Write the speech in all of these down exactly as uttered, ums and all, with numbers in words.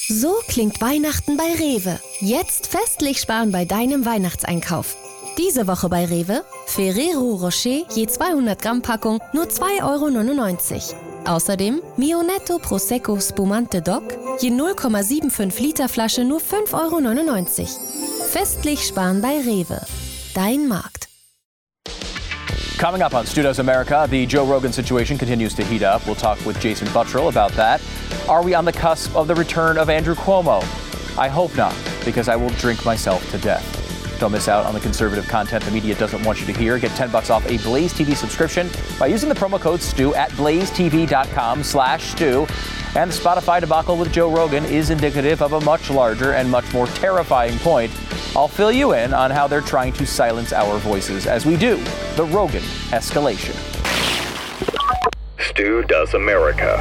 So klingt Weihnachten bei Rewe. Jetzt festlich sparen bei deinem Weihnachtseinkauf. Diese Woche bei Rewe: Ferrero Rocher je zweihundert Gramm Packung nur zwei Euro neunundneunzig. Außerdem Mio Netto Prosecco Spumante Doc je null Komma fünfundsiebzig Liter Flasche nur fünf Euro neunundneunzig. Festlich sparen bei Rewe. Dein Markt. Coming up on Stu Does America, the Joe Rogan situation continues to heat up. We'll talk with Jason Buttrill about that. Are we on the cusp of the return of Andrew Cuomo? I hope not, because I will drink myself to death. Don't miss out on the conservative content the media doesn't want you to hear. Get ten bucks off a Blaze T V subscription by using the promo code Stu at blazetv.com slash Stu. And the Spotify debacle with Joe Rogan is indicative of a much larger and much more terrifying point. I'll fill you in on how they're trying to silence our voices as we do the Rogan escalation. Stu Does America.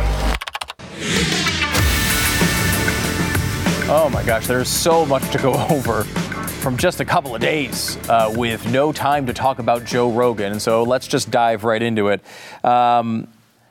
Oh my gosh, there's so much to go over from just a couple of days uh, with no time to talk about Joe Rogan. And so let's just dive right into it. Um,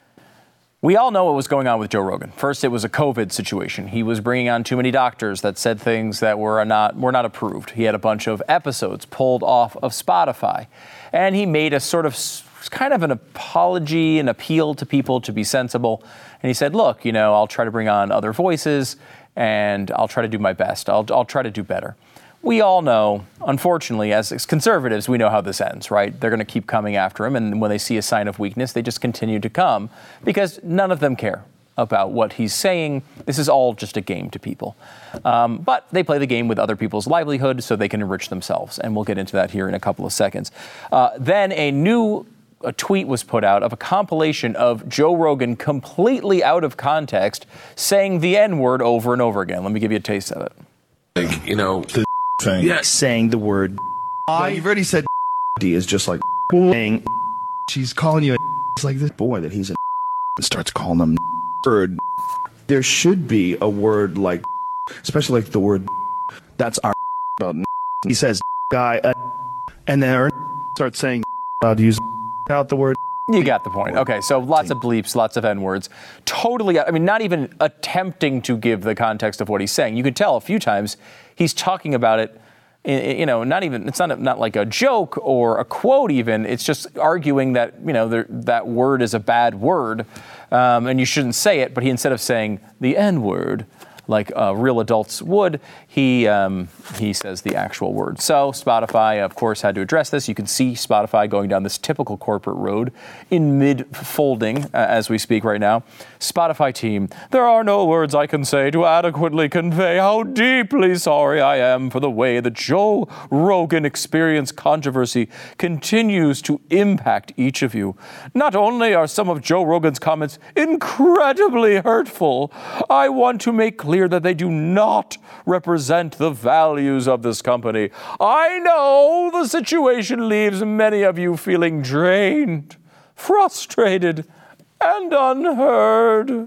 we all know what was going on with Joe Rogan. First, it was a COVID situation. He was bringing on too many doctors that said things that were not were not approved. He had a bunch of episodes pulled off of Spotify. And he made a sort of kind of an apology, an appeal to people to be sensible. And he said, look, you know, I'll try to bring on other voices and I'll try to do my best. I'll, I'll try to do better. We all know, unfortunately, as conservatives, we know how this ends, right? They're going to keep coming after him, and when they see a sign of weakness, they just continue to come because none of them care about what he's saying. This is all just a game to people. Um, but they play the game with other people's livelihood so they can enrich themselves, and we'll get into that here in a couple of seconds. Uh, then a new a tweet was put out of a compilation of Joe Rogan completely out of context saying the N-word over and over again. Let me give you a taste of it. Like, you know, the Thing. Yes. Saying the word I, you've already said D is just like saying she's calling you a it's like this boy that he's a and starts calling them word. There should be a word like, especially like the word that's our about he says guy uh, and then starts saying about use out the word. You got the point. Okay, so lots of bleeps, lots of N-words. Totally, I mean, not even attempting to give the context of what he's saying. You could tell a few times he's talking about it, you know, not even, it's not not like a joke or a quote even. It's just arguing that, you know, there, that word is a bad word um, and you shouldn't say it. But he, instead of saying the N-word, like uh, real adults would, he um, he says the actual word. So Spotify, of course, had to address this. You can see Spotify going down this typical corporate road in mid-folding uh, as we speak right now. Spotify team, there are no words I can say to adequately convey how deeply sorry I am for the way the Joe Rogan Experience controversy continues to impact each of you. Not only are some of Joe Rogan's comments incredibly hurtful, I want to make clear that they do not represent the values of this company. I know the situation leaves many of you feeling drained, frustrated, and unheard.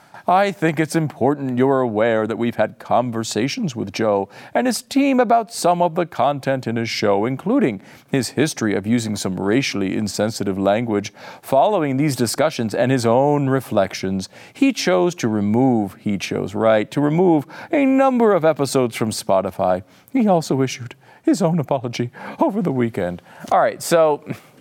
I think it's important you're aware that we've had conversations with Joe and his team about some of the content in his show, including his history of using some racially insensitive language. Following these discussions and his own reflections, he chose to remove, he chose right, to remove a number of episodes from Spotify. He also issued his own apology over the weekend. All right, so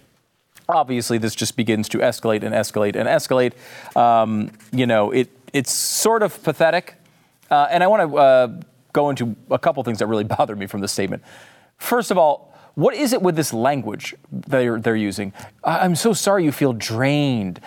obviously this just begins to escalate and escalate and escalate. Um, you know, it It's sort of pathetic, uh, and I want to uh, go into a couple things that really bother me from this statement. First of all, what is it with this language they're, they're using? I'm so sorry you feel drained,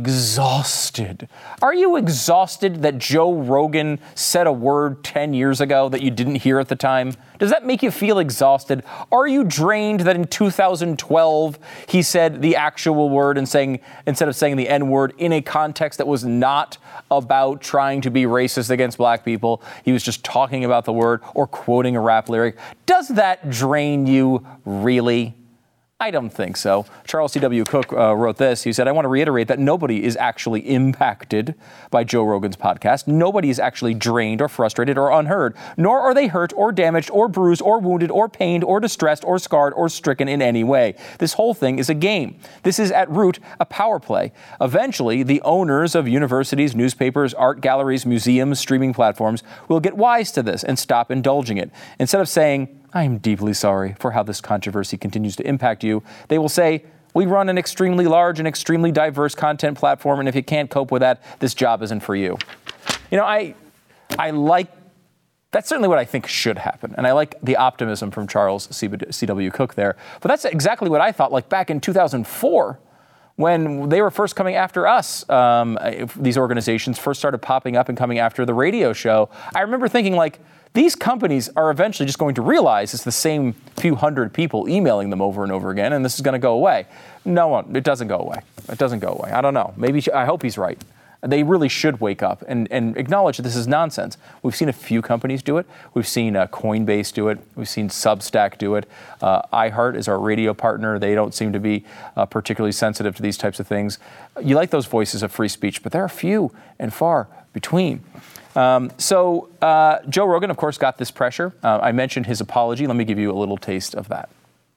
exhausted. Are you exhausted that Joe Rogan said a word ten years ago that you didn't hear at the time? Does that make you feel exhausted? Are you drained that in two thousand twelve he said the actual word and saying instead of saying the N-word in a context that was not about trying to be racist against black people, he was just talking about the word or quoting a rap lyric? Does that drain you really? I don't think so. Charles C W. Cook uh, wrote this. He said, I want to reiterate that nobody is actually impacted by Joe Rogan's podcast. Nobody is actually drained or frustrated or unheard, nor are they hurt or damaged or bruised or wounded or pained or distressed or scarred or stricken in any way. This whole thing is a game. This is at root a power play. Eventually, the owners of universities, newspapers, art galleries, museums, streaming platforms will get wise to this and stop indulging it. Instead of saying, I am deeply sorry for how this controversy continues to impact you, they will say, we run an extremely large and extremely diverse content platform, and if you can't cope with that, this job isn't for you. You know, I I like, that's certainly what I think should happen, and I like the optimism from Charles C W. Cook there, but that's exactly what I thought, like back in two thousand four, when they were first coming after us, um, these organizations first started popping up and coming after the radio show. I remember thinking, like, these companies are eventually just going to realize it's the same few hundred people emailing them over and over again, and this is going to go away. No one, it doesn't go away. It doesn't go away. I don't know. Maybe, I hope he's right. They really should wake up and, and acknowledge that this is nonsense. We've seen a few companies do it. We've seen uh, Coinbase do it. We've seen Substack do it. Uh, iHeart is our radio partner. They don't seem to be uh, particularly sensitive to these types of things. You like those voices of free speech, but there are few and far between. Um, so uh, Joe Rogan, of course, got this pressure. Uh, I mentioned his apology. Let me give you a little taste of that.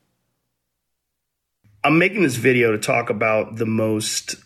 I'm making this video to talk about the most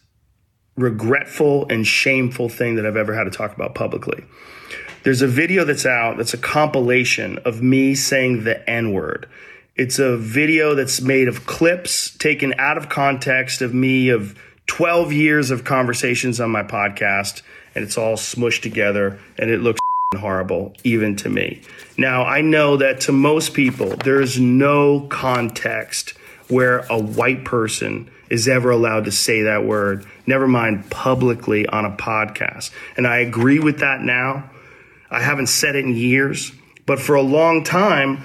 regretful and shameful thing that I've ever had to talk about publicly. There's a video that's out that's a compilation of me saying the N-word. It's a video that's made of clips taken out of context of me of twelve years of conversations on my podcast, and it's all smushed together, and it looks horrible, even to me. Now, I know that to most people, there's no context where a white person is ever allowed to say that word, never mind publicly on a podcast. And I agree with that now. I haven't said it in years, but for a long time,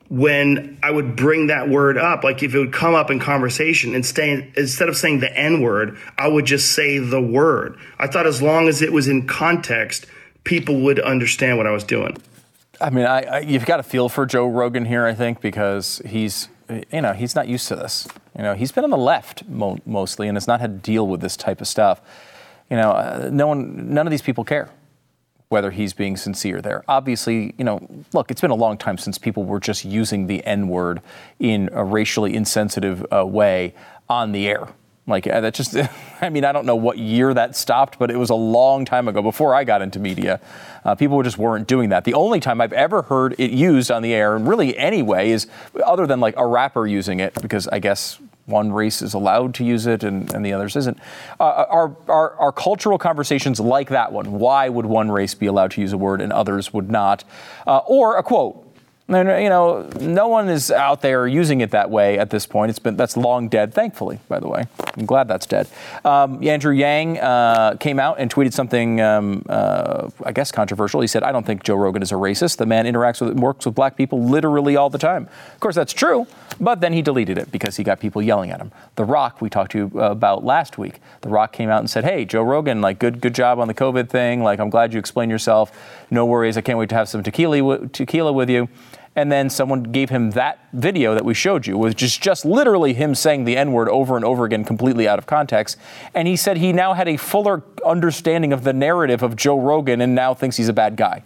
when I would bring that word up, like if it would come up in conversation, and stay, instead of saying the N-word, I would just say the word. I thought as long as it was in context, people would understand what I was doing. I mean, I, I, you've got to feel for Joe Rogan here, I think, because he's, you know, he's not used to this. You know, he's been on the left mo- mostly and has not had to deal with this type of stuff. You know, uh, no one, none of these people care whether he's being sincere there. Obviously, you know, look, it's been a long time since people were just using the N-word in a racially insensitive uh, way on the air. Like, uh, that just, I mean, I don't know what year that stopped, but it was a long time ago, before I got into media. Uh, people just weren't doing that. The only time I've ever heard it used on the air, and really anyway, is other than like a rapper using it, because I guess one race is allowed to use it and, and the others isn't, uh, are, are, are cultural conversations like that one. Why would one race be allowed to use a word and others would not? Uh, or a quote. And, you know, no one is out there using it that way at this point. It's been, that's long dead, thankfully, by the way. I'm glad that's dead. Um, Andrew Yang uh, came out and tweeted something, um, uh, I guess, controversial. He said, I don't think Joe Rogan is a racist. The man interacts with, works with black people literally all the time. Of course, that's true, but then he deleted it because he got people yelling at him. The Rock, we talked to you about last week. The Rock came out and said, hey, Joe Rogan, like, good good job on the COVID thing. Like, I'm glad you explained yourself. No worries. I can't wait to have some tequila, tequila with you. And then someone gave him that video that we showed you, which is just literally him saying the N-word over and over again, completely out of context. And he said he now had a fuller understanding of the narrative of Joe Rogan and now thinks he's a bad guy.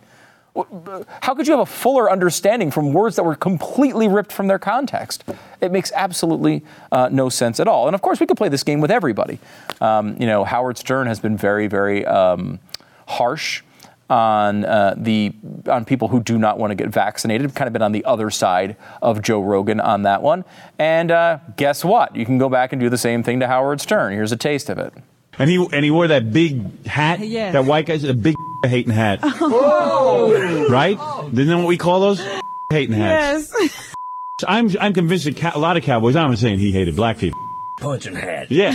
How could you have a fuller understanding from words that were completely ripped from their context? It makes absolutely uh, no sense at all. And of course, we could play this game with everybody. Um, you know, Howard Stern has been very, very um, harsh on uh, the on people who do not want to get vaccinated. Kind of been on the other side of Joe Rogan on that one. And uh, guess what? You can go back and do the same thing to Howard Stern. Here's a taste of it. And he and he wore that big hat. Yeah. That white guy's a big hating hat. Oh. Right? Isn't that what we call those hating hats? Yes. I'm I'm convinced that ca- a lot of cowboys. I'm not saying he hated black people. Punching hat. Yeah.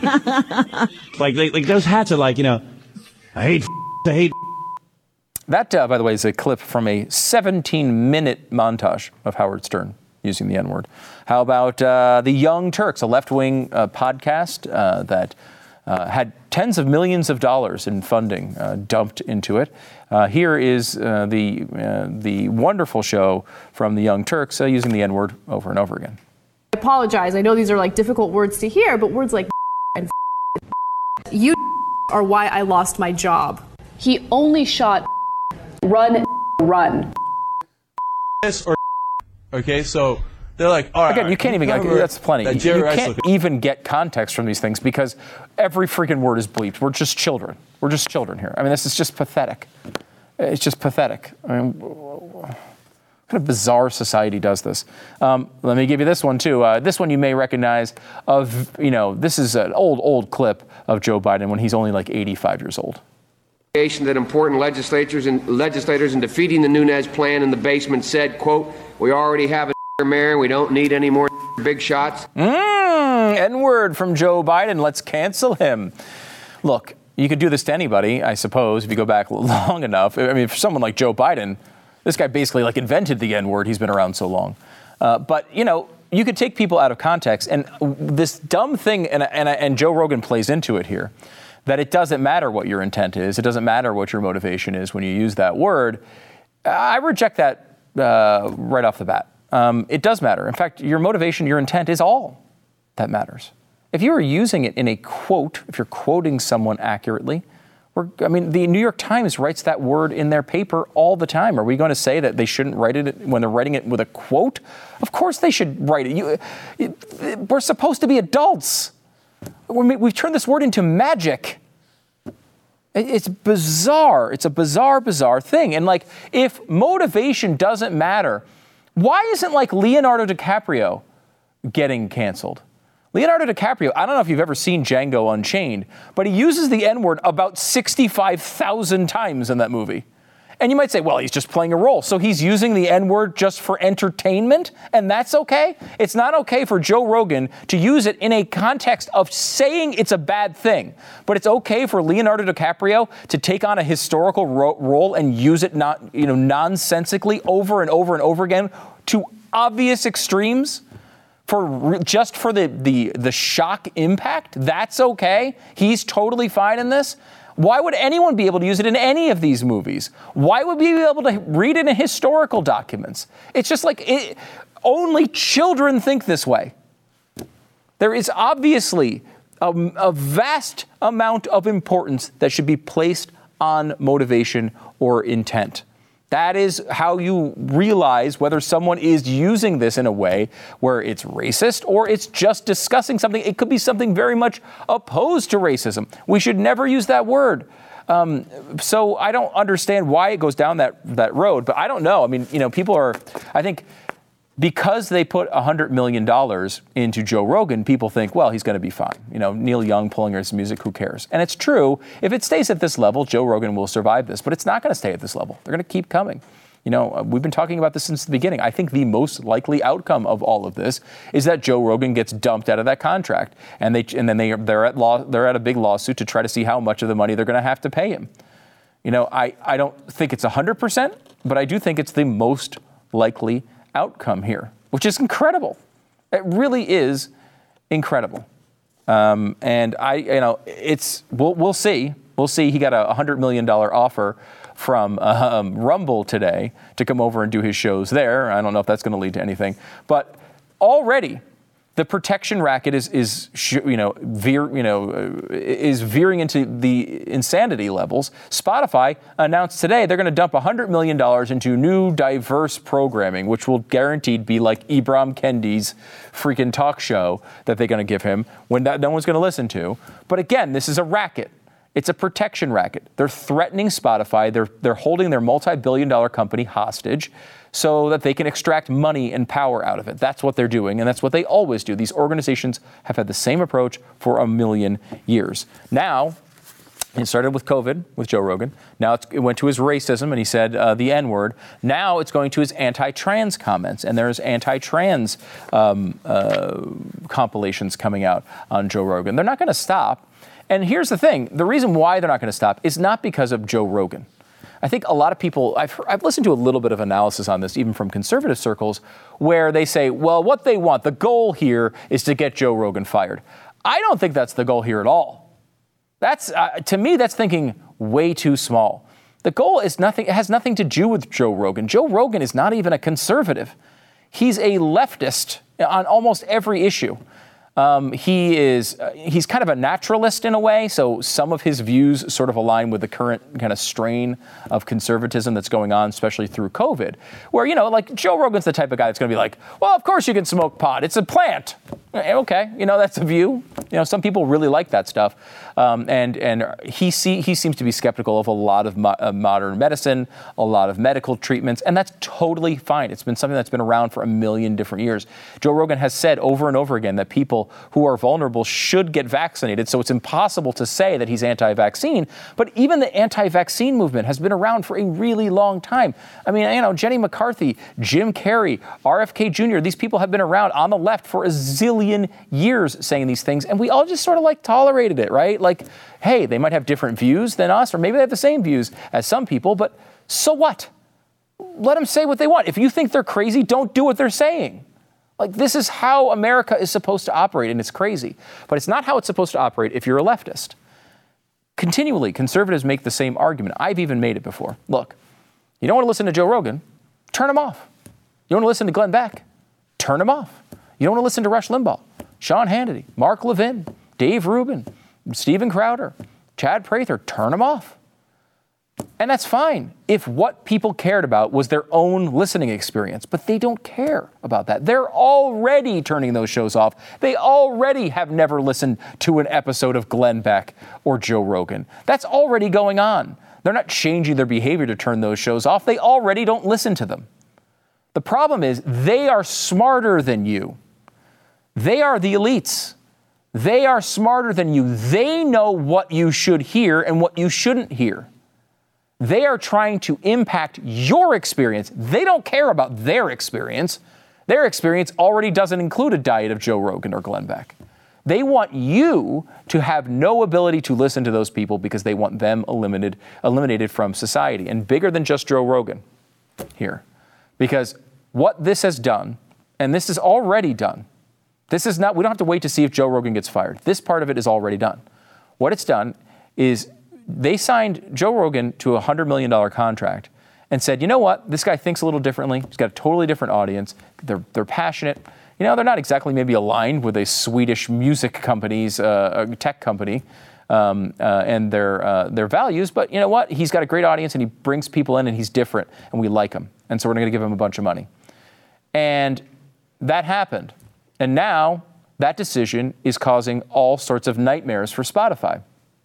like, like like those hats are like, you know, I hate I hate. That, uh, by the way, is a clip from a seventeen-minute montage of Howard Stern using the N-word. How about uh, the Young Turks, a left-wing uh, podcast uh, that uh, had tens of millions of dollars in funding uh, dumped into it. Uh, here is uh, the uh, the wonderful show from the Young Turks uh, using the N-word over and over again. apologize. I know these are like difficult words to hear, but words like and you are why I lost my job. He only shot run, run. Or okay, so they're like, all right. Again, you can't even get, that's plenty. That You, you Jerry can't Rice- even get context from these things because every freaking word is bleeped. We're just children. We're just children here. I mean, this is just pathetic. It's just pathetic. I mean, what kind of bizarre society does this? Um, let me give you this one too. Uh, this one you may recognize. Of you know, this is an old, old clip of Joe Biden when he's only like eighty-five years old. That important legislators and legislators in defeating the Nunes plan in the basement said, "quote We already have a mayor. We don't need any more big shots." Mmm, N-word from Joe Biden. Let's cancel him. Look, you could do this to anybody, I suppose, if you go back long enough. I mean, for someone like Joe Biden, this guy basically like invented the N-word. He's been around so long. Uh, but, you know, you could take people out of context. And this dumb thing, and, and, and Joe Rogan plays into it here, that it doesn't matter what your intent is. It doesn't matter what your motivation is when you use that word. I reject that uh, right off the bat. Um, it does matter. In fact, your motivation, your intent is all that matters. If you are using it in a quote, if you're quoting someone accurately, we're, I mean, the New York Times writes that word in their paper all the time. Are we going to say that they shouldn't write it when they're writing it with a quote? Of course they should write it. You, it we're supposed to be adults. We're, we've turned this word into magic. It's bizarre. It's a bizarre, bizarre thing. And like, if motivation doesn't matter, why isn't like Leonardo DiCaprio getting canceled? Leonardo DiCaprio, I don't know if you've ever seen Django Unchained, but he uses the N-word about sixty-five thousand times in that movie. And you might say, well, he's just playing a role. So he's using the N-word just for entertainment, and that's okay? It's not okay for Joe Rogan to use it in a context of saying it's a bad thing. But it's okay for Leonardo DiCaprio to take on a historical ro- role and use it not, you know, nonsensically over and over and over again to obvious extremes? For re- just for the, the the shock impact, that's okay. He's totally fine in this. Why would anyone be able to use it in any of these movies? Why would we be able to read it in historical documents? It's just like it, only children think this way. There is obviously a, a vast amount of importance that should be placed on motivation or intent. That is how you realize whether someone is using this in a way where it's racist or it's just discussing something. It could be something very much opposed to racism. We should never use that word. Um, so I don't understand why it goes down that, that road, but I don't know. I mean, you know, people are, I think, because they put one hundred million dollars into Joe Rogan, people think, well, he's going to be fine. You know, Neil Young pulling his music, who cares? And it's true. If it stays at this level, Joe Rogan will survive this. But it's not going to stay at this level. They're going to keep coming. You know, we've been talking about this since the beginning. I think the most likely outcome of all of this is that Joe Rogan gets dumped out of that contract. And they and then they, they're, at law, they're at a big lawsuit to try to see how much of the money they're going to have to pay him. You know, I, I don't think it's one hundred percent, but I do think it's the most likely outcome here, which is incredible. It really is incredible. Um, and I, you know, it's, we'll, we'll see. We'll see. He got a one hundred million dollars offer from um, Rumble today to come over and do his shows there. I don't know if that's going to lead to anything, but already the protection racket is, is you know, veer, you know, is veering into the insanity levels. Spotify announced today they're going to dump one hundred million dollars into new diverse programming, which will guaranteed be like Ibram Kendi's freaking talk show that they're going to give him when that no one's going to listen to. But again, this is a racket. It's a protection racket. They're threatening Spotify. They're, they're holding their multi-billion dollar company hostage so that they can extract money and power out of it. That's what they're doing, and that's what they always do. These organizations have had the same approach for a million years. Now, it started with COVID, with Joe Rogan. Now it's, it went to his racism, and he said uh, the N-word. Now it's going to his anti-trans comments, and there's anti-trans um, uh, compilations coming out on Joe Rogan. They're not going to stop. And here's the thing. The reason why they're not going to stop is not because of Joe Rogan. I think a lot of people, I've, I've listened to a little bit of analysis on this, even from conservative circles, where they say, well, what they want, the goal here is to get Joe Rogan fired. I don't think that's the goal here at all. That's, uh, to me, that's thinking way too small. The goal is nothing, it has nothing to do with Joe Rogan. Joe Rogan is not even a conservative. He's a leftist on almost every issue. Um, he is uh, he's kind of a naturalist in a way, so some of his views sort of align with the current kind of strain of conservatism that's going on, especially through COVID, where, you know, like Joe Rogan's the type of guy that's going to be like, well, of course you can smoke pot. It's a plant. Okay, you know, that's a view. You know, some people really like that stuff. Um, and and he see, he seems to be skeptical of a lot of mo- uh, modern medicine, a lot of medical treatments, and that's totally fine. It's been something that's been around for a million different years. Joe Rogan has said over and over again that people who are vulnerable should get vaccinated, so it's impossible to say that he's anti-vaccine. But even the anti-vaccine movement has been around for a really long time. I mean, you know, Jenny McCarthy, Jim Carrey, R F K Junior, these people have been around on the left for a zillion years saying these things, and we all just sort of like tolerated it, right? Like, hey, they might have different views than us, or maybe they have the same views as some people, but so what? Let them say what they want. If you think they're crazy, don't do what they're saying. Like, this is how America is supposed to operate, and it's crazy. But it's not how it's supposed to operate if you're a leftist. Continually, conservatives make the same argument. I've even made it before. Look, you don't want to listen to Joe Rogan? Turn him off. You don't want to listen to Glenn Beck? Turn him off. You don't want to listen to Rush Limbaugh, Sean Hannity, Mark Levin, Dave Rubin, Steven Crowder, Chad Prather? Turn them off. And that's fine if what people cared about was their own listening experience, but they don't care about that. They're already turning those shows off. They already have never listened to an episode of Glenn Beck or Joe Rogan. That's already going on. They're not changing their behavior to turn those shows off. They already don't listen to them. The problem is they are smarter than you. They are the elites. They are smarter than you. They know what you should hear and what you shouldn't hear. They are trying to impact your experience. They don't care about their experience. Their experience already doesn't include a diet of Joe Rogan or Glenn Beck. They want you to have no ability to listen to those people because they want them eliminated, eliminated from society. And bigger than just Joe Rogan here. Because what this has done, and this is already done, this is not, we don't have to wait to see if Joe Rogan gets fired. This part of it is already done. What it's done is they signed Joe Rogan to a one hundred million dollars contract and said, you know what, this guy thinks a little differently. He's got a totally different audience. They're, they're passionate. You know, they're not exactly maybe aligned with a Swedish music company's, uh, a tech company, um, uh, and their, uh, their values. But you know what? He's got a great audience and he brings people in and he's different and we like him. And so we're going to give him a bunch of money. And that happened. And now that decision is causing all sorts of nightmares for Spotify.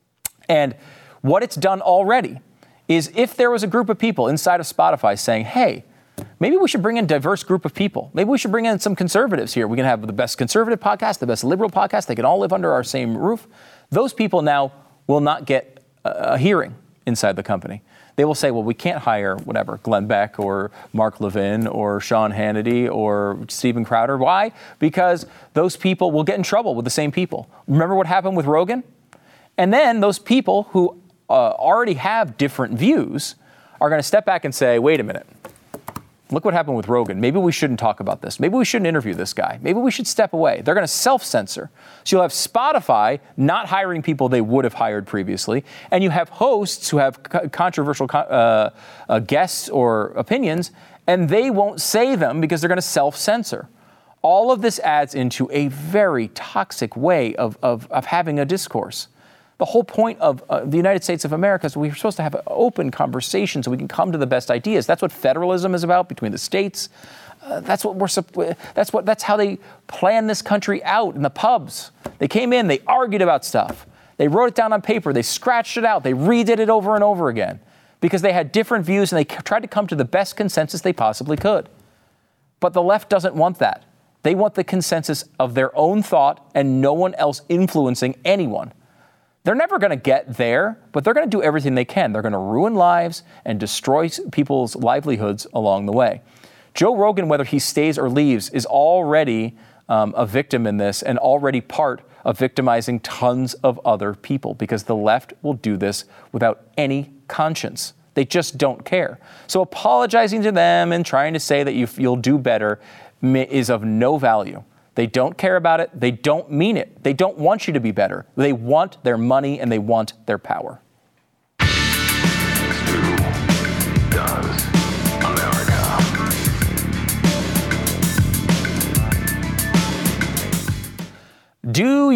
And what it's done already is if there was a group of people inside of Spotify saying, hey, maybe we should bring in a diverse group of people. Maybe we should bring in some conservatives here. We can have the best conservative podcast, the best liberal podcast. They can all live under our same roof. Those people now will not get a hearing inside the company. They will say, well, we can't hire whatever, Glenn Beck or Mark Levin or Sean Hannity or Steven Crowder. Why? Because those people will get in trouble with the same people. Remember what happened with Rogan? And then those people who uh, already have different views are going to step back and say, wait a minute. Look what happened with Rogan. Maybe we shouldn't talk about this. Maybe we shouldn't interview this guy. Maybe we should step away. They're going to self-censor. So you'll have Spotify not hiring people they would have hired previously, and you have hosts who have co- controversial uh, uh, guests or opinions, and they won't say them because they're going to self-censor. All of this adds into a very toxic way of, of, of having a discourse. The whole point of uh, the United States of America is we're supposed to have an open conversation so we can come to the best ideas. That's what federalism is about between the states. Uh, that's what we're. That's what. That's how they plan this country out in the pubs. They came in, they argued about stuff. They wrote it down on paper. They scratched it out. They redid it over and over again because they had different views and they tried to come to the best consensus they possibly could. But the left doesn't want that. They want the consensus of their own thought and no one else influencing anyone. They're never going to get there, but they're going to do everything they can. They're going to ruin lives and destroy people's livelihoods along the way. Joe Rogan, whether he stays or leaves, is already um, a victim in this and already part of victimizing tons of other people because the left will do this without any conscience. They just don't care. So apologizing to them and trying to say that you, you'll do better is of no value. They don't care about it. They don't mean it. They don't want you to be better. They want their money and they want their power.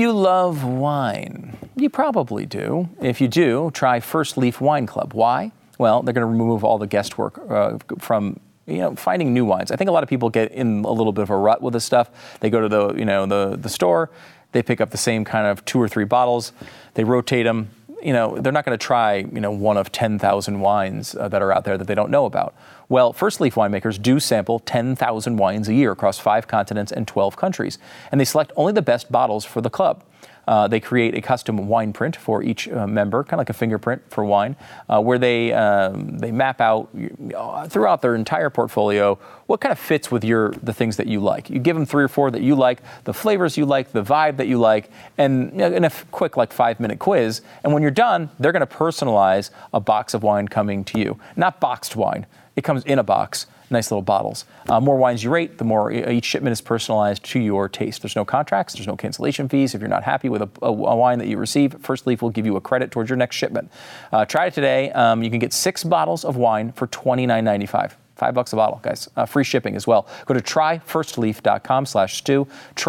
you love wine? You probably do. If you do, try First Leaf Wine Club. Why? Well, they're going to remove all the guesswork uh, from you know finding new wines. I think a lot of people get in a little bit of a rut with this stuff. They go to the you know the the store, they pick up the same kind of two or three bottles, they rotate them. You know, they're not going to try, you know, one of ten thousand wines uh, that are out there that they don't know about. Well, First Leaf winemakers do sample ten thousand wines a year across five continents and twelve countries. And they select only the best bottles for the club. Uh, they create a custom wine print for each uh, member, kind of like a fingerprint for wine, uh, where they um, they map out uh, throughout their entire portfolio what kind of fits with your the things that you like. You give them three or four that you like, the flavors you like, the vibe that you like, and you know, in a f- quick like five minute quiz. And when you're done, they're going to personalize a box of wine coming to you. Not boxed wine. It comes in a box. Nice little bottles. Uh, more wines you rate, the more each shipment is personalized to your taste. There's no contracts, there's no cancellation fees. If you're not happy with a, a, a wine that you receive, First Leaf will give you a credit towards your next shipment. Uh, try it today. Um, you can get six bottles of wine for twenty-nine ninety-five. Five bucks a bottle, guys. Uh, free shipping as well. Go to tryfirstleaf.com slash stew.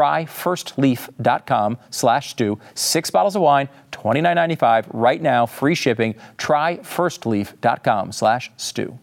Tryfirstleaf.com slash stew. Six bottles of wine, twenty-nine ninety-five. Right now, free shipping. Tryfirstleaf.com slash stew.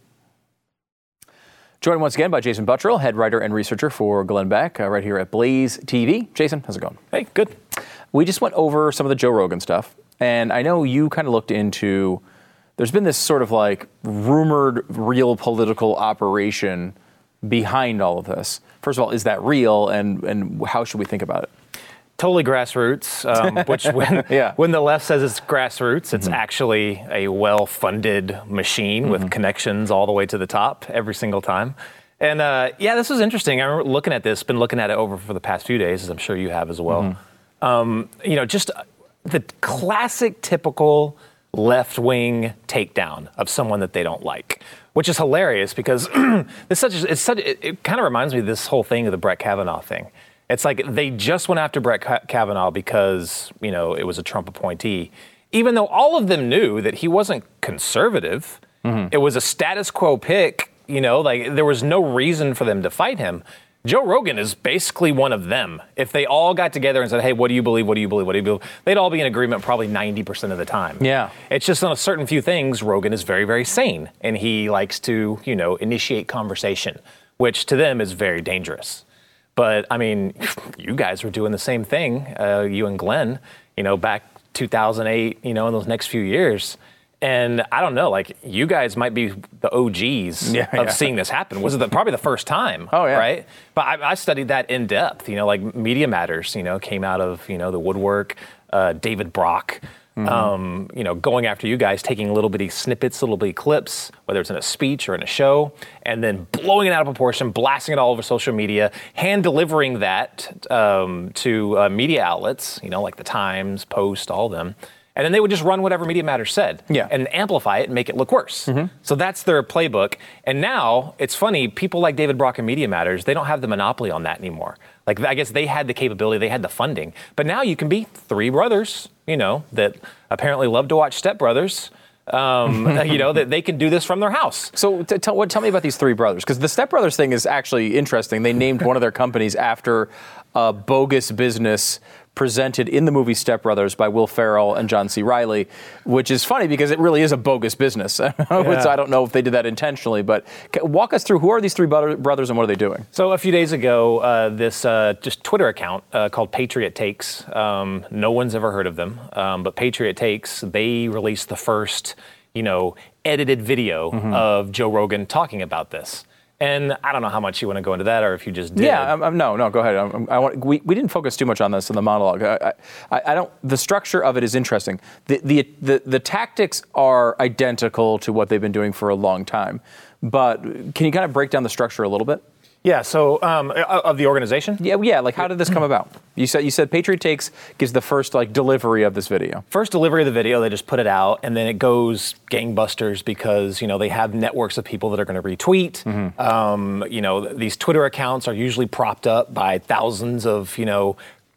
Joined once again by Jason Buttrill, head writer and researcher for Glenn Beck, uh, right here at Blaze T V. Jason, how's it going? Hey, good. We just went over some of the Joe Rogan stuff, and I know you kind of looked into, there's been this sort of like rumored real political operation behind all of this. First of all, is that real, and, and how should we think about it? Totally grassroots, um, which when, yeah. when the left says it's grassroots, it's mm-hmm. actually a well-funded machine mm-hmm. with connections all the way to the top every single time. And uh, yeah, this was interesting. I remember looking at this, been looking at it over for the past few days, as I'm sure you have as well. Mm-hmm. Um, you know, just the classic, typical left-wing takedown of someone that they don't like, which is hilarious because it's such. It's such. It, it kind of reminds me of this whole thing of the Brett Kavanaugh thing. It's like they just went after Brett Kavanaugh because, you know, it was a Trump appointee, even though all of them knew that he wasn't conservative. Mm-hmm. It was a status quo pick, you know, like there was no reason for them to fight him. Joe Rogan is basically one of them. If they all got together and said, hey, what do you believe? What do you believe? What do you believe? They'd all be in agreement probably ninety percent of the time. Yeah. It's just on a certain few things, Rogan is very, very sane. And he likes to, you know, initiate conversation, which to them is very dangerous. But, I mean, you guys were doing the same thing, uh, you and Glenn, you know, back two thousand eight, you know, in those next few years. And I don't know, like, you guys might be the O Gs yeah, of yeah. seeing this happen. Was it the, probably the first time, oh, yeah. right? But I, I studied that in depth, you know, like Media Matters, you know, came out of, you know, the woodwork, uh, David Brock. Mm-hmm. Um, you know, going after you guys, taking little bitty snippets, little bitty clips, whether it's in a speech or in a show, and then blowing it out of proportion, blasting it all over social media, hand delivering that um, to uh, media outlets, you know, like the Times, Post, all of them. And then they would just run whatever Media Matters said yeah. and amplify it and make it look worse. Mm-hmm. So that's their playbook. And now, it's funny, people like David Brock and Media Matters, they don't have the monopoly on that anymore. Like, I guess they had the capability, they had the funding. But now you can be three brothers, you know, that apparently love to watch Step Brothers. Um, you know, that they can do this from their house. So t- tell, what, tell me about these three brothers, because the Step Brothers thing is actually interesting. They named one of their companies after a bogus business presented in the movie Step Brothers by Will Ferrell and John C. Reilly, which is funny because it really is a bogus business. Yeah. So I don't know if they did that intentionally, but walk us through, who are these three brothers and what are they doing? So a few days ago, uh, this uh, just Twitter account uh, called Patriot Takes, um, no one's ever heard of them, um, but Patriot Takes, they released the first, you know, edited video mm-hmm. of Joe Rogan talking about this. And I don't know how much you want to go into that, or if you just did. Yeah, I'm, I'm, no, no, go ahead. I'm, I want, we, we didn't focus too much on this in the monologue. I, I, I don't. The structure of it is interesting. The, the the the tactics are identical to what they've been doing for a long time, but can you kind of break down the structure a little bit? Yeah. So um, of the organization. Yeah. Yeah. Like, how did this come about? You said you said Patriot Takes gives the first like delivery of this video. First delivery of the video, they just put it out, and then it goes gangbusters because you know they have networks of people that are going to retweet. Mm-hmm. Um, you know, these Twitter accounts are usually propped up by thousands of you know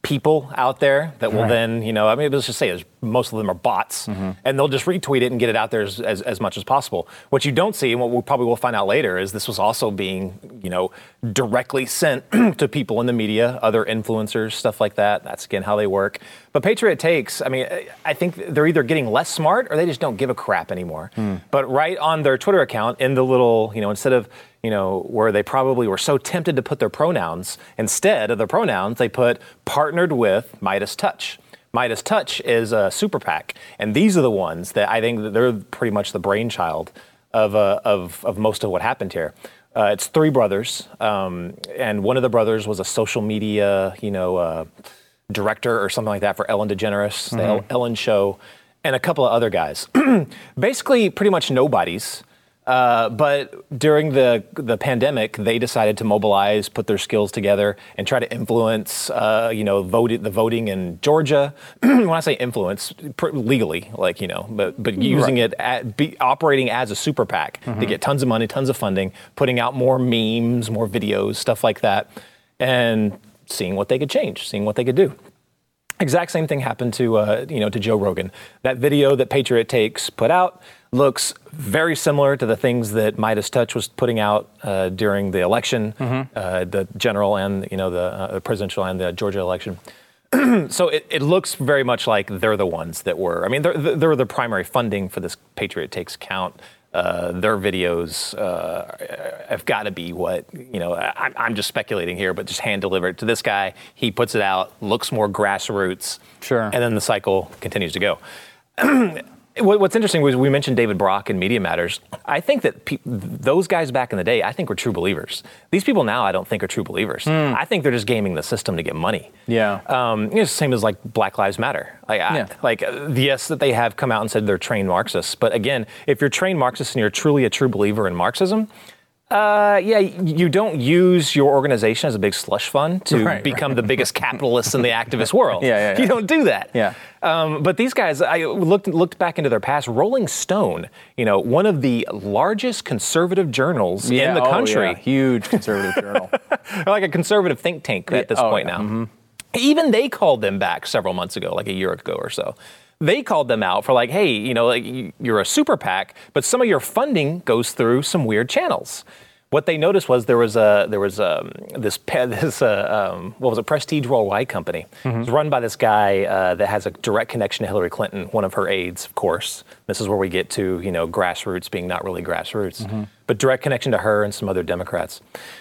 people out there that will Right. then, you know, I mean, let's just say there's, most of them are bots, Mm-hmm. and they'll just retweet it and get it out there as, as, as much as possible. What you don't see, and what we probably will find out later, is this was also being, you know, directly sent to people in the media, other influencers, stuff like that. That's, again, how they work. But Patriot Takes, I mean, I think they're either getting less smart or they just don't give a crap anymore. Mm. But right on their Twitter account, in the little, you know, instead of, you know, where they probably were so tempted to put their pronouns, instead of their pronouns, they put partnered with Midas Touch. Midas Touch is a super PAC, and these are the ones that I think that they're pretty much the brainchild of, uh, of, of most of what happened here. Uh, it's three brothers, um, and one of the brothers was a social media, you know, uh, director or something like that for Ellen DeGeneres, the Mhm. Ellen Show, and a couple of other guys. Basically, pretty much nobodies. Uh, but during the the pandemic, they decided to mobilize, put their skills together, and try to influence, uh, you know, vote, the voting in Georgia. When I say influence, pr- legally, like you know, but but using Right. it, at, be, operating as a super PAC to Mhm. get tons of money, tons of funding, putting out more memes, more videos, stuff like that, and seeing what they could change, seeing what they could do. Exact same thing happened to uh, you know to Joe Rogan. That video that Patriot Takes put out looks very similar to the things that Midas Touch was putting out uh, during the election, Mhm. uh, the general and you know the uh, presidential and the Georgia election. So it, it looks very much like they're the ones that were. I mean, they're they're the primary funding for this Patriot Takes count. Uh, their videos uh, have got to be what, you know, I, I'm just speculating here, but just hand delivered to this guy. He puts it out, looks more grassroots. Sure. And then the cycle continues to go. What- What's interesting was we mentioned David Brock and Media Matters. I think that pe- those guys back in the day, I think were true believers. These people now, I don't think are true believers. Hmm. I think they're just gaming the system to get money. Yeah. Um, you know, it's the same as like Black Lives Matter. Like, I, Yeah. like uh, yes, that they have come out and said they're trained Marxists. But again, if you're trained Marxist and you're truly a true believer in Marxism, uh, yeah, you don't use your organization as a big slush fund to Right, become right. the biggest capitalist in the activist world. Yeah, yeah, yeah. You don't do that. Yeah. Um, but these guys, I looked looked back into their past. Rolling Stone, you know, one of the largest conservative journals Yeah, in the oh, country, yeah. Huge conservative journal. like a conservative think tank at this Oh, point yeah. now. Mhm. Even they called them back several months ago, like a year ago or so. They called them out for like, hey, you know, like you- you're a super PAC, but some of your funding goes through some weird channels. What they noticed was there was a there was um, this pe- this uh, um, what was it Prestige Worldwide company. Mhm. It's run by this guy uh, that has a direct connection to Hillary Clinton, one of her aides, of course. This is where we get to you know grassroots being not really grassroots, Mhm. but direct connection to her and some other Democrats.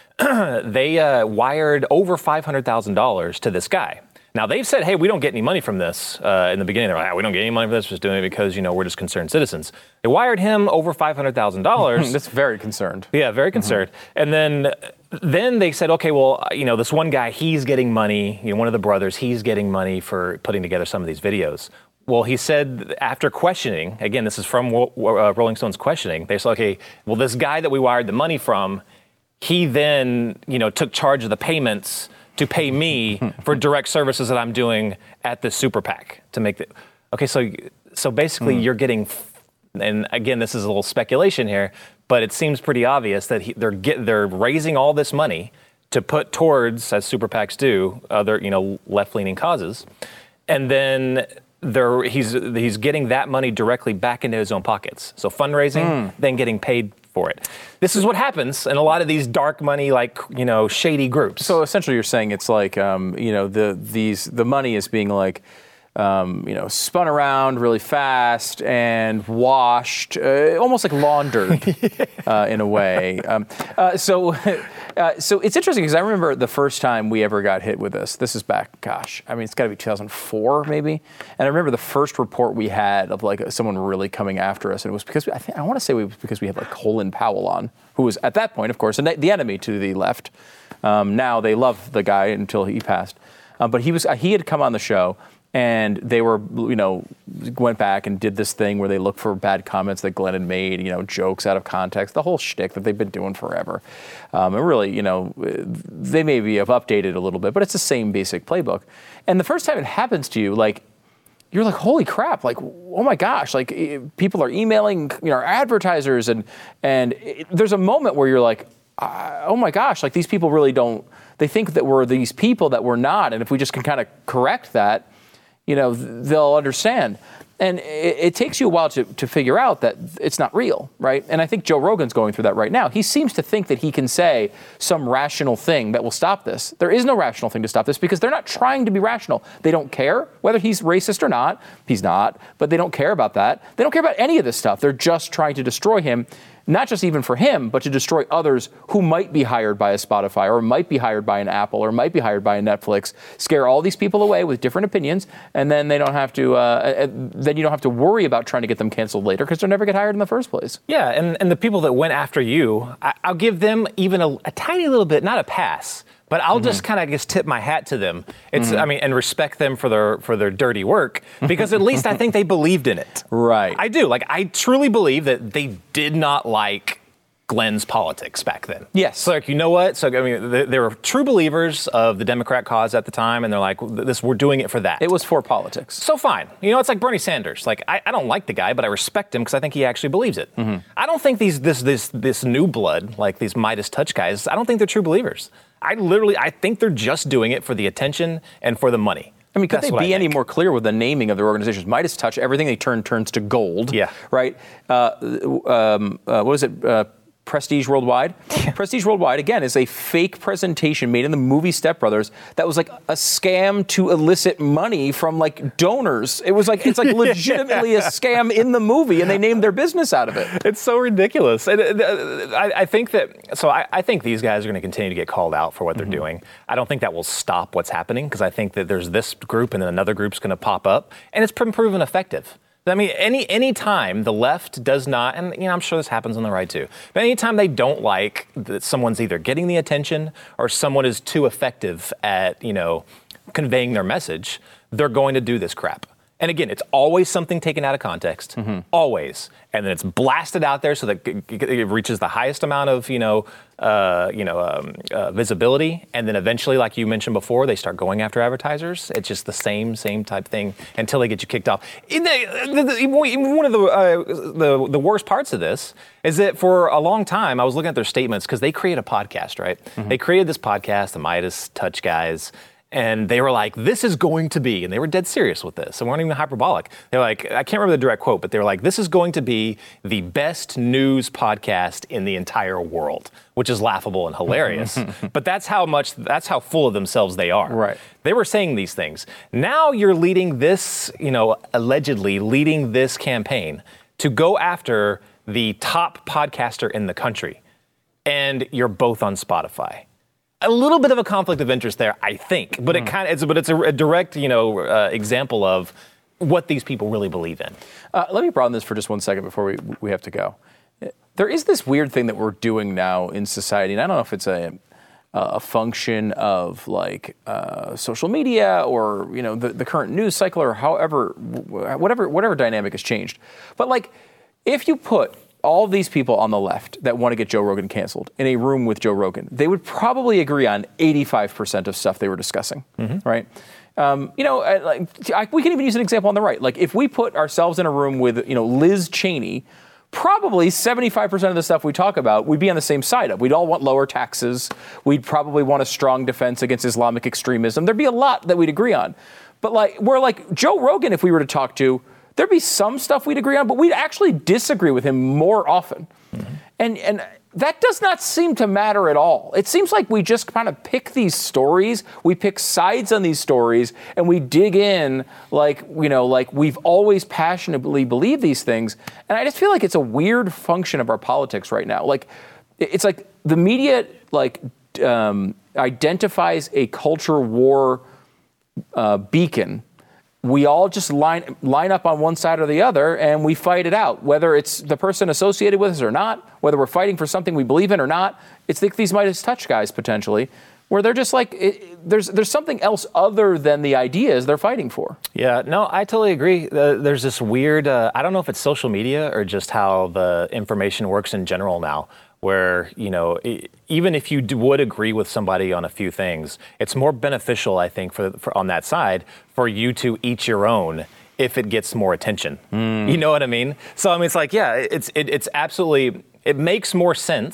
They uh, wired over five hundred thousand dollars to this guy. Now, they've said, hey, we don't get any money from this. Uh, in the beginning, they're like, ah, we don't get any money from this. We're just doing it because, you know, we're just concerned citizens. They wired him over five hundred thousand dollars. That's very concerned. Yeah, very concerned. And then then they said, okay, well, you know, this one guy, he's getting money. You know, one of the brothers, he's getting money for putting together some of these videos. Well, he said after questioning, again, this is from uh, Rolling Stone's questioning, they said, okay, well, this guy that we wired the money from, he then, you know, took charge of the payments to pay me for direct services that I'm doing at the super PAC to make the. Okay, so so basically Mm. you're getting, and again, this is a little speculation here, but it seems pretty obvious that he, they're get they're raising all this money to put towards, as super PACs do, other you know left-leaning causes, and then they're he's he's getting that money directly back into his own pockets. So fundraising, Mm. then getting paid for it. This is what happens in a lot of these dark money, like you know, shady groups. So essentially, you're saying it's like, um, you know, the these the money is being like, um, you know, spun around really fast and washed, uh, almost like laundered uh, in a way. Um, uh, so, uh, so it's interesting because I remember the first time we ever got hit with this. This is back, gosh, I mean, it's got to be two thousand four maybe. And I remember the first report we had of like someone really coming after us, and it was because we, I think I want to say it was because we had like Colin Powell on, who was at that point, of course, the enemy to the left. Um, now they love the guy until he passed, uh, but he was he had come on the show. And they were, you know, went back and did this thing where they looked for bad comments that Glenn had made, you know, jokes out of context, the whole shtick that they've been doing forever. Um, and really, you know, they maybe have updated a little bit, but it's the same basic playbook. And the first time it happens to you, like, you're like, holy crap, like, oh my gosh, like, people are emailing, you know, our advertisers, and and it, there's a moment where you're like, uh, oh my gosh, like these people really don't, they think that we're these people that we're not. And if we just can kind of correct that, you know, they'll understand. And it, it takes you a while to, to figure out that it's not real, right? And I think Joe Rogan's going through that right now. He seems to think that he can say some rational thing that will stop this. There is no rational thing to stop this because they're not trying to be rational. They don't care whether he's racist or not. He's not, but they don't care about that. They don't care about any of this stuff. They're just trying to destroy him. Not just even for him, but to destroy others who might be hired by a Spotify or might be hired by an Apple or might be hired by a Netflix. Scare all these people away with different opinions, and then they don't have to. Uh, then you don't have to worry about trying to get them canceled later because they'll never get hired in the first place. Yeah, and, and the people that went after you, I, I'll give them even a, a tiny little bit, not a pass. But I'll mm-hmm. just kind of just tip my hat to them. It's, mm-hmm. I mean, and respect them for their for their dirty work because at least I think they believed in it. Right. I do. Like, I truly believe that they did not like Glenn's politics back then. Yes. So, like, you know what? So, I mean, they, they were true believers of the Democrat cause at the time, and they're like, "This, we're doing it for that." It was for politics. So fine. You know, it's like Bernie Sanders. Like, I, I don't like the guy, but I respect him because I think he actually believes it. Mm-hmm. I don't think these this this this new blood, like these Midas Touch guys, I don't think they're true believers. I literally, I think they're just doing it for the attention and for the money. I mean, could That's they be any more clear with the naming of their organizations? Midas Touch, everything they turn turns to gold. Yeah. Right? Uh, um, uh, what is it? Uh, Prestige Worldwide. Prestige Worldwide, again, is a fake presentation made in the movie Step Brothers that was like a scam to elicit money from like donors. It was like, it's like legitimately a scam in the movie, and they named their business out of it. It's so ridiculous. And, uh, I, I think that, so I, I think these guys are going to continue to get called out for what they're mm-hmm. doing. I don't think that will stop what's happening because I think that there's this group and then another group's going to pop up, and it's been proven effective. I mean, any any time the left does not, and you know, I'm sure this happens on the right too, but anytime they don't like that someone's either getting the attention or someone is too effective at, you know, conveying their message, they're going to do this crap. And again, it's always something taken out of context, mm-hmm. always, and then it's blasted out there so that it reaches the highest amount of, you know, uh, you know, um, uh, visibility, and then eventually, like you mentioned before, they start going after advertisers. It's just the same, same type thing until they get you kicked off. In the, the, the, one of the, uh, the the worst parts of this is that for a long time, I was looking at their statements because they created a podcast, right? Mm-hmm. They created this podcast, the Midas Touch guys. And they were like, this is going to be, and they were dead serious with this. They weren't even hyperbolic. They're like, I can't remember the direct quote, but they were like, this is going to be the best news podcast in the entire world, which is laughable and hilarious. But that's how much, that's how full of themselves they are. Right. They were saying these things. Now you're leading this, you know, allegedly leading this campaign to go after the top podcaster in the country. And you're both on Spotify. A little bit of a conflict of interest there, I think, but mm. it kind of, it's, but it's a, a direct, you know, uh, example of what these people really believe in. Uh, let me broaden this for just one second before we we have to go. There is this weird thing that we're doing now in society, and I don't know if it's a a function of like uh, social media or you know the, the current news cycle or however whatever whatever dynamic has changed, but like if you put all of these people on the left that want to get Joe Rogan canceled in a room with Joe Rogan, they would probably agree on eighty-five percent of stuff they were discussing, mm-hmm. right? Um, you know, like, I, we can even use an example on the right. Like if we put ourselves in a room with, you know, Liz Cheney, probably seventy-five percent of the stuff we talk about, we'd be on the same side of. We'd all want lower taxes. We'd probably want a strong defense against Islamic extremism. There'd be a lot that we'd agree on. But like, we're like Joe Rogan, if we were to talk to, there'd be some stuff we'd agree on, but we'd actually disagree with him more often. Mm-hmm. And and that does not seem to matter at all. It seems like we just kind of pick these stories, we pick sides on these stories, and we dig in like, you know, like we've always passionately believed these things. And I just feel like it's a weird function of our politics right now. Like, it's like the media, like, um, identifies a culture war uh, beacon. We all just line line up on one side or the other, and we fight it out, whether it's the person associated with us or not, whether we're fighting for something we believe in or not. It's like these Midas Touch guys, potentially, where they're just like, it, there's there's something else other than the ideas they're fighting for. Yeah, no, I totally agree. Uh, there's this weird, uh, I don't know if it's social media or just how the information works in general now, where, you know, even if you would agree with somebody on a few things, it's more beneficial, I think, for, for on that side, for you to each your own if it gets more attention. Mm. You know what I mean? So, I mean, it's like, yeah, it's it, it's absolutely, it makes more sense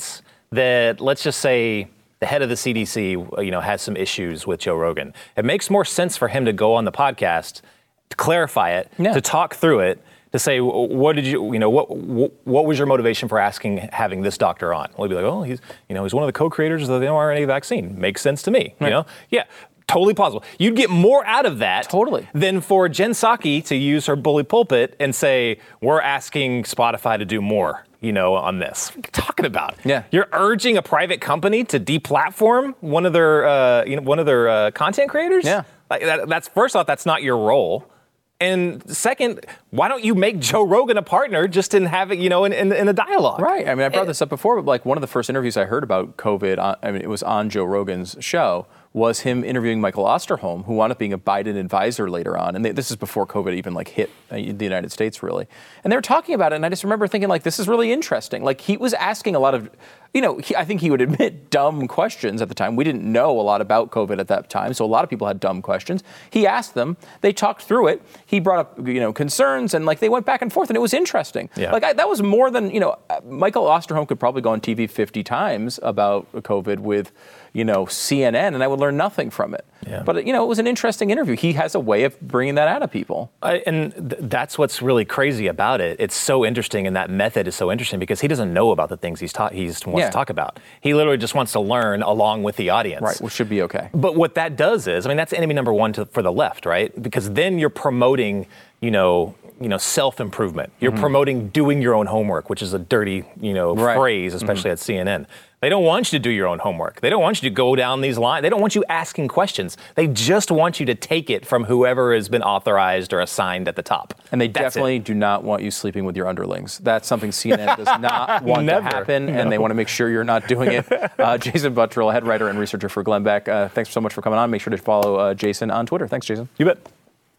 that, let's just say, the head of the C D C, you know, has some issues with Joe Rogan. It makes more sense for him to go on the podcast, to clarify it, yeah. to talk through it, to say, what did you, you know, what, what what was your motivation for asking, having this doctor on? Well, he'd be like, oh, he's, you know, he's one of the co-creators of the mRNA vaccine. Makes sense to me, right. you know? Yeah, totally plausible. You'd get more out of that totally. than for Jen Psaki to use her bully pulpit and say, we're asking Spotify to do more. You know, on this. What are you talking about? Yeah. You're urging a private company to deplatform one of their, uh, you know, one of their uh, content creators? Yeah. Like that, that's first off, that's not your role. And second, why don't you make Joe Rogan a partner just in having, you know, in, in, in a dialogue? Right. I mean, I brought this up before, but like one of the first interviews I heard about COVID, on, I mean, it was on Joe Rogan's show, was him interviewing Michael Osterholm, who wound up being a Biden advisor later on. And they, this is before COVID even like hit the United States, really. And they were talking about it, and I just remember thinking, like, this is really interesting. Like, he was asking a lot of, you know, he, I think he would admit dumb questions at the time. We didn't know a lot about COVID at that time, so a lot of people had dumb questions. He asked them, they talked through it, he brought up, you know, concerns, and like they went back and forth, and it was interesting. Yeah. Like, I, that was more than, you know, Michael Osterholm could probably go on T V fifty times about COVID with, you know, C N N, and I would learn nothing from it. Yeah. But, you know, it was an interesting interview. He has a way of bringing that out of people. I, and th- that's what's really crazy about it. It's so interesting, and that method is so interesting because he doesn't know about the things he's ta- he wants yeah. to talk about. He literally just wants to learn along with the audience. Right, which should be okay. But what that does is, I mean, that's enemy number one to, for the left, right? Because then you're promoting, you know, you know, self-improvement. You're mm-hmm. promoting doing your own homework, which is a dirty, you know, right. phrase, especially mm-hmm. at C N N. They don't want you to do your own homework. They don't want you to go down these lines. They don't want you asking questions. They just want you to take it from whoever has been authorized or assigned at the top. And they That's definitely it. do not want you sleeping with your underlings. That's something C N N does not want Never. to happen, No. and they want to make sure you're not doing it. Uh, Jason Buttrill, head writer and researcher for Glenn Beck. Uh, thanks so much for coming on. Make sure to follow uh, Jason on Twitter. Thanks, Jason. You bet.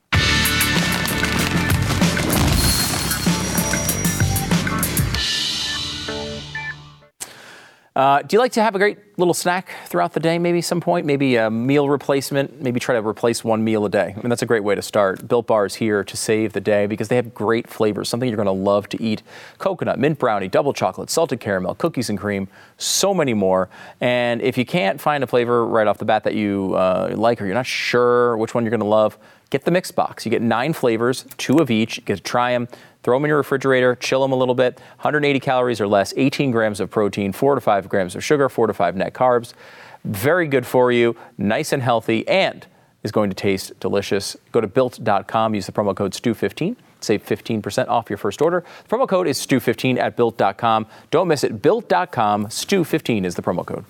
Uh, do you like to have a great little snack throughout the day, maybe some point? Maybe a meal replacement? Maybe try to replace one meal a day. I mean, that's a great way to start. Built Bar is here to save the day because they have great flavors, something you're going to love to eat. Coconut, mint brownie, double chocolate, salted caramel, cookies and cream, so many more. And if you can't find a flavor right off the bat that you uh, like or you're not sure which one you're going to love, get the mix box. You get nine flavors, two of each. You get to try them. Throw them in your refrigerator, chill them a little bit. one hundred eighty calories or less, eighteen grams of protein, four to five grams of sugar, four to five net carbs. Very good for you, nice and healthy, and is going to taste delicious. Go to built dot com, use the promo code S T U fifteen, save fifteen percent off your first order. The promo code is S T U fifteen at built dot com. Don't miss it, built dot com, S T U fifteen is the promo code.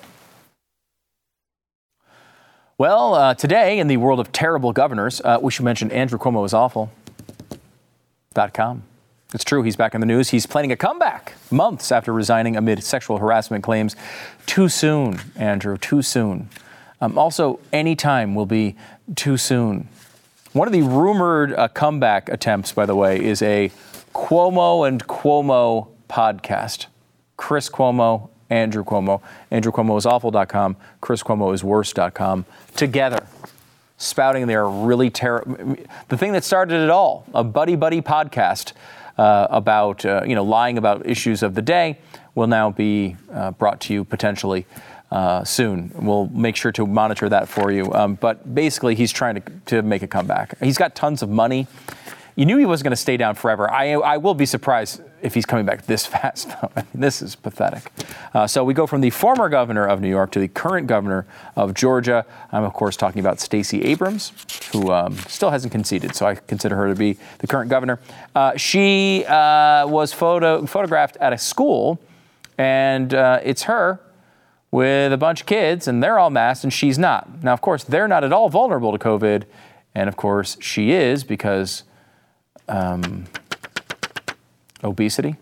Well, uh, today in the world of terrible governors, uh, we should mention Andrew Cuomo is awful. .com. It's true, he's back in the news. He's planning a comeback months after resigning amid sexual harassment claims. Too soon, Andrew, too soon. Um, also, any time will be too soon. One of the rumored uh, comeback attempts, by the way, is a Cuomo and Cuomo podcast. Chris Cuomo, Andrew Cuomo. Andrew Cuomo is awful dot com. Chris Cuomo is worse dot com. Together. Spouting their really terrible, the thing that started it all, a buddy-buddy podcast uh, about, uh, you know, lying about issues of the day will now be uh, brought to you potentially uh, soon. We'll make sure to monitor that for you. Um, but basically, he's trying to, to make a comeback. He's got tons of money. You knew he wasn't going to stay down forever. I, I will be surprised if he's coming back this fast. I mean, this is pathetic. Uh, so we go from the former governor of New York to the current governor of Georgia. I'm, of course, talking about Stacey Abrams, who um, still hasn't conceded, so I consider her to be the current governor. Uh, she uh, was photo photographed at a school, and uh, it's her with a bunch of kids, and they're all masked, and she's not. Now, of course, they're not at all vulnerable to COVID, and, of course, she is because... Um, obesity.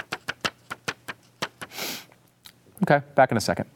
Okay, back in a second.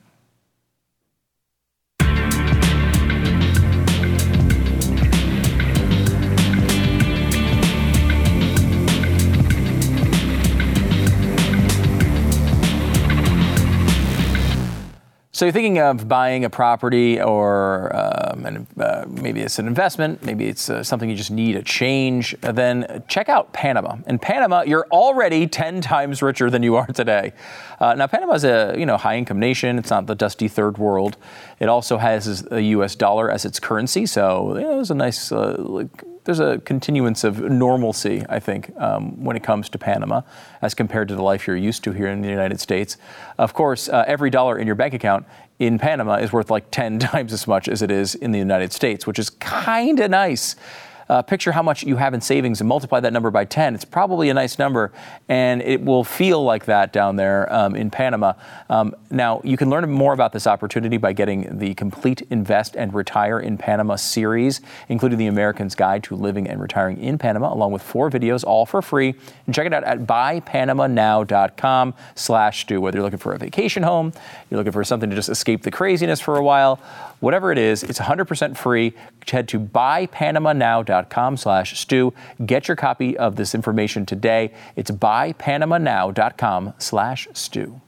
So you're thinking of buying a property, or um, an, uh, maybe it's an investment, maybe it's uh, something you just need a change, then check out Panama. In Panama, you're already ten times richer than you are today. Uh, now, Panama is a you know high-income nation. It's not the dusty third world. It also has a U S dollar as its currency, so you know, there's a nice uh, like, there's a continuance of normalcy, I think, um, when it comes to Panama, as compared to the life you're used to here in the United States. Of course, uh, every dollar in your bank account in Panama is worth like ten times as much as it is in the United States, which is kind of nice. Uh, picture how much you have in savings and multiply that number by ten. It's probably a nice number, and it will feel like that down there um, in Panama. Um, now, you can learn more about this opportunity by getting the Complete Invest and Retire in Panama series, including the American's Guide to Living and Retiring in Panama, along with four videos, all for free. And check it out at buy panama now dot com slash Stu. Whether you're looking for a vacation home, you're looking for something to just escape the craziness for a while, whatever it is, it's one hundred percent free. Head to buy panama now dot com slash Stu. Get your copy of this information today. It's buy panama now dot com slash Stu.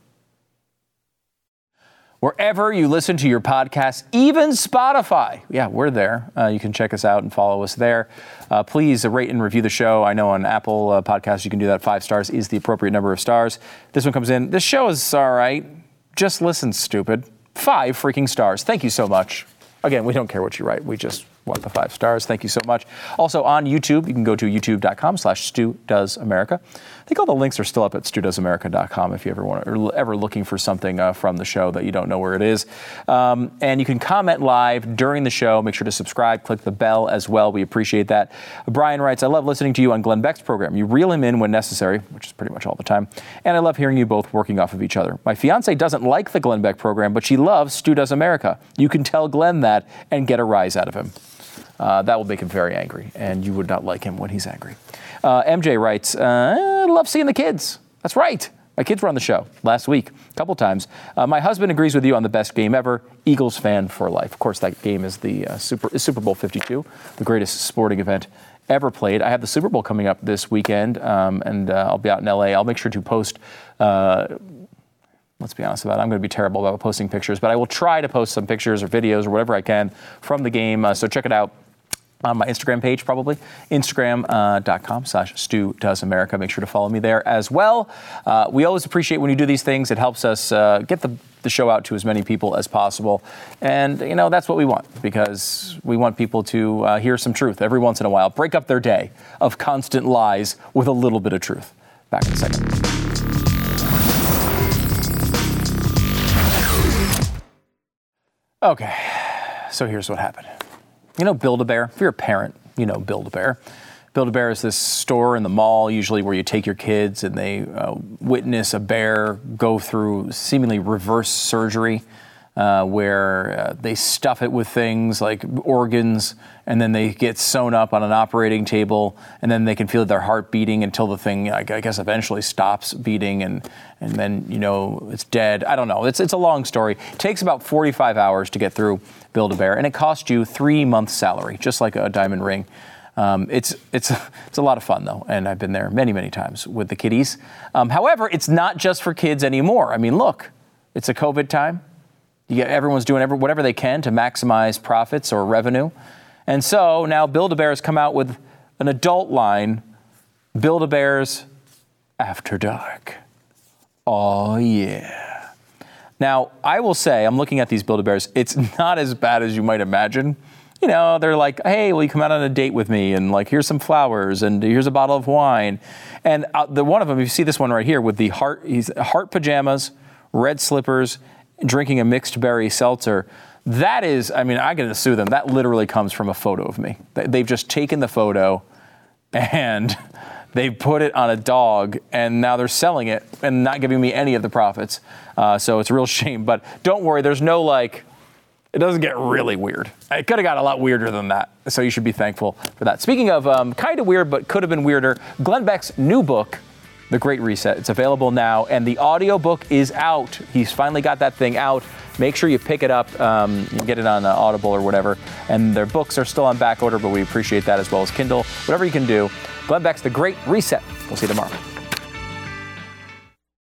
Wherever you listen to your podcasts, even Spotify. Yeah, we're there. Uh, you can check us out and follow us there. Uh, please rate and review the show. I know on Apple uh, Podcasts you can do that. Five stars is the appropriate number of stars. This one comes in. This show is all right. Just listen, stupid. Five freaking stars. Thank you so much. Again, we don't care what you write. We just want the five stars. Thank you so much. Also on YouTube, you can go to youtube dot com slash Stu Does America. I think all the links are still up at stu does america dot com if you ever want to, or ever looking for something uh, from the show that you don't know where it is. Um, and you can comment live during the show. Make sure to subscribe. Click the bell as well. We appreciate that. Brian writes, I love listening to you on Glenn Beck's program. You reel him in when necessary, which is pretty much all the time. And I love hearing you both working off of each other. My fiance doesn't like the Glenn Beck program, but she loves Stu Does America. You can tell Glenn that and get a rise out of him. Uh, that will make him very angry, and you would not like him when he's angry. Uh, M J writes, uh, I love seeing the kids. That's right. My kids were on the show last week, a couple times. Uh, my husband agrees with you on the best game ever, Eagles fan for life. Of course, that game is the uh, Super, Super Bowl fifty-two, the greatest sporting event ever played. I have the Super Bowl coming up this weekend, um, and uh, I'll be out in L A. I'll make sure to post... Uh, Let's be honest about it. I'm going to be terrible about posting pictures, but I will try to post some pictures or videos or whatever I can from the game. Uh, so check it out on my Instagram page, probably. Instagram dot com slash Stu Does America. Make sure to follow me there as well. Uh, we always appreciate when you do these things. It helps us uh, get the, the show out to as many people as possible. And, you know, that's what we want, because we want people to uh, hear some truth every once in a while. Break up their day of constant lies with a little bit of truth. Back in a second. Okay, so here's what happened. You know Build-A-Bear? If you're a parent, you know Build-A-Bear. Build-A-Bear is this store in the mall, usually where you take your kids and they uh, witness a bear go through seemingly reverse surgery, uh, where uh, they stuff it with things like organs, and then they get sewn up on an operating table, and then they can feel their heart beating until the thing, I guess, eventually stops beating, and and then, you know, it's dead. I don't know. It's it's a long story. It takes about forty-five hours to get through Build-A-Bear, and it costs you three months' salary, just like a diamond ring. Um, it's it's it's a lot of fun, though, and I've been there many, many times with the kiddies. Um, however, it's not just for kids anymore. I mean, look, it's a COVID time. You get, everyone's doing every, whatever they can to maximize profits or revenue. And so now Build-A-Bear has come out with an adult line, Build-A-Bear's After Dark. Oh, yeah. Now, I will say, I'm looking at these Build-A-Bears, it's not as bad as you might imagine. You know, they're like, hey, will you come out on a date with me? And like, here's some flowers, and here's a bottle of wine. And uh, the one of them, you see this one right here with the heart, he's heart pajamas, red slippers, drinking a mixed berry seltzer. That is, I mean, I gotta sue them. That literally comes from a photo of me. They've just taken the photo and they put it on a dog, and now they're selling it and not giving me any of the profits. Uh, so it's a real shame. But don't worry, there's no like, it doesn't get really weird. It could have got a lot weirder than that. So you should be thankful for that. Speaking of um, kind of weird, but could have been weirder, Glenn Beck's new book, The Great Reset. It's available now, and the audiobook is out. He's finally got that thing out. Make sure you pick it up. Um, you can get it on uh, Audible or whatever. And their books are still on back order, but we appreciate that, as well as Kindle. Whatever you can do. Glenn Beck's The Great Reset. We'll see you tomorrow.